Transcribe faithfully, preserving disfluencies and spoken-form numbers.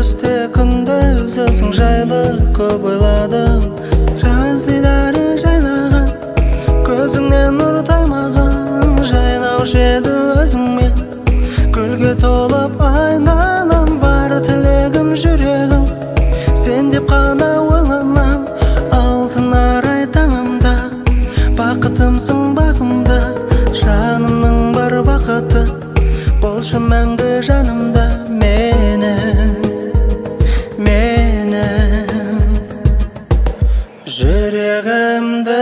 түсте күндізісің жайлы көп ойладым. Жаз дидары жайлаған, көзіңнен нұр таймаған, жайнаушы еді өзіңмен. Гүлге толып айналам, бар тілегім жүрегім сен деп қана ойланам. Алтын арай таңымда, бақытымсың бағымда, жанымның бір бақыты болшы мәңгі жанымда. Менің, менің жүрегімді